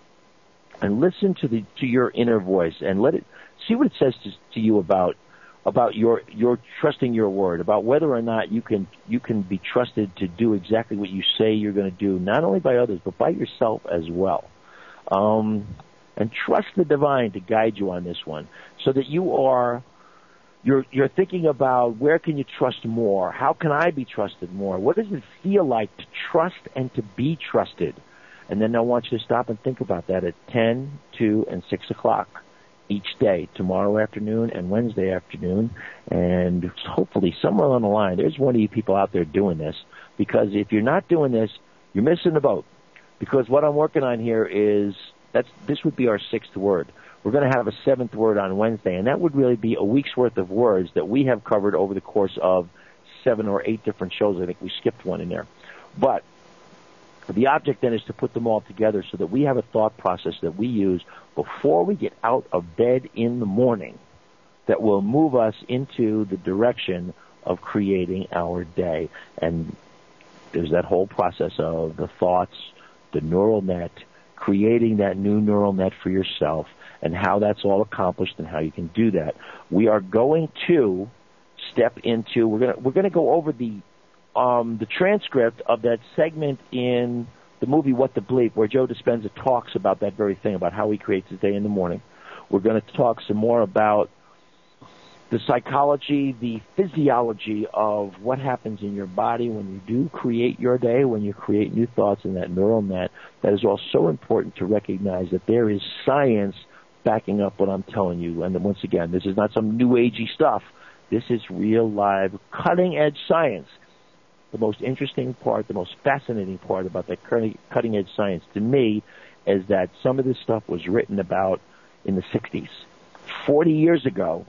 B: And listen to the to your inner voice and let it see what it says to, to you about about your your trusting your word, about whether or not you can you can be trusted to do exactly what you say you're going to do, not only by others but by yourself as well. Um, and trust the divine to guide you on this one, so that you are you're you're thinking about where can you trust more? How can I be trusted more? What does it feel like to trust and to be trusted? And then I want you to stop and think about that at ten, two, and six o'clock each day, tomorrow afternoon and Wednesday afternoon. And hopefully somewhere along the line, there's one of you people out there doing this. Because if you're not doing this, you're missing the boat. Because what I'm working on here is, that's this would be our sixth word. We're going to have a seventh word on Wednesday, and that would really be a week's worth of words that we have covered over the course of seven or eight different shows. I think we skipped one in there. But the object then is to put them all together so that we have a thought process that we use before we get out of bed in the morning that will move us into the direction of creating our day. And there's that whole process of the thoughts, the neural net, creating that new neural net for yourself, and how that's all accomplished and how you can do that. We are going to step into, we're going to, we're going to go over the Um, the transcript of that segment in the movie What the Bleep, where Joe Dispenza talks about that very thing, about how he creates his day in the morning. We're going to talk some more about the psychology, the physiology of what happens in your body when you do create your day, when you create new thoughts in that neural net. That is all so important to recognize that there is science backing up what I'm telling you. And then once again, this is not some new agey stuff. This is real, live, cutting-edge science. The most interesting part, the most fascinating part about that cutting-edge science to me is that some of this stuff was written about in the sixties, forty years ago,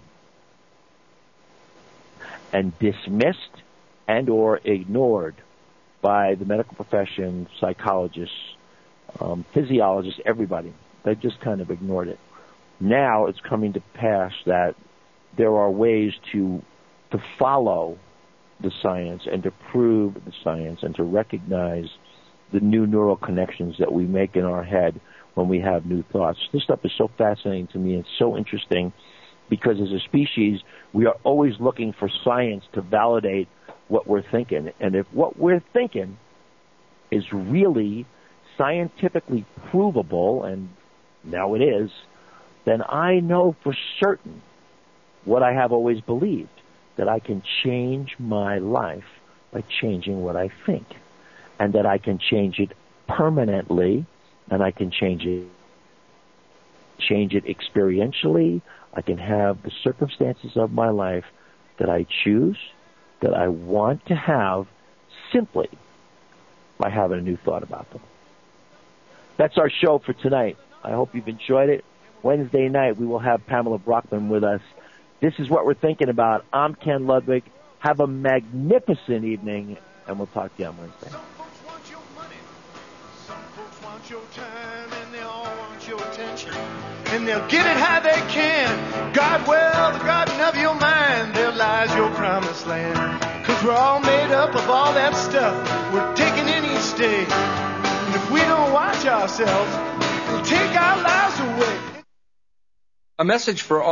B: and dismissed and or ignored by the medical profession, psychologists, um, physiologists, everybody. They just kind of ignored it. Now it's coming to pass that there are ways to to follow the science and to prove the science and to recognize the new neural connections that we make in our head when we have new thoughts. This stuff is so fascinating to me. It's so interesting because as a species, we are always looking for science to validate what we're thinking. And if what we're thinking is really scientifically provable, and now it is, then I know for certain what I have always believed, that I can change my life by changing what I think, and that I can change it permanently, and I can change it change it experientially. I can have the circumstances of my life that I choose, that I want to have, simply by having a new thought about them. That's our show for tonight. I hope you've enjoyed it. Wednesday night, we will have Pamela Brockman with us. This is what we're thinking about. I'm Ken Ludwig. Have a magnificent evening, and we'll talk to you on Wednesday.
A: Some folks want your money. Some folks want your time, and they all want your attention. And they'll get it how they can. God, well, the garden of your mind, there lies your promised land. Because we're all made up of all that stuff we're taking in each day. And if we don't watch ourselves, it'll take our lives away.
O: A message for all.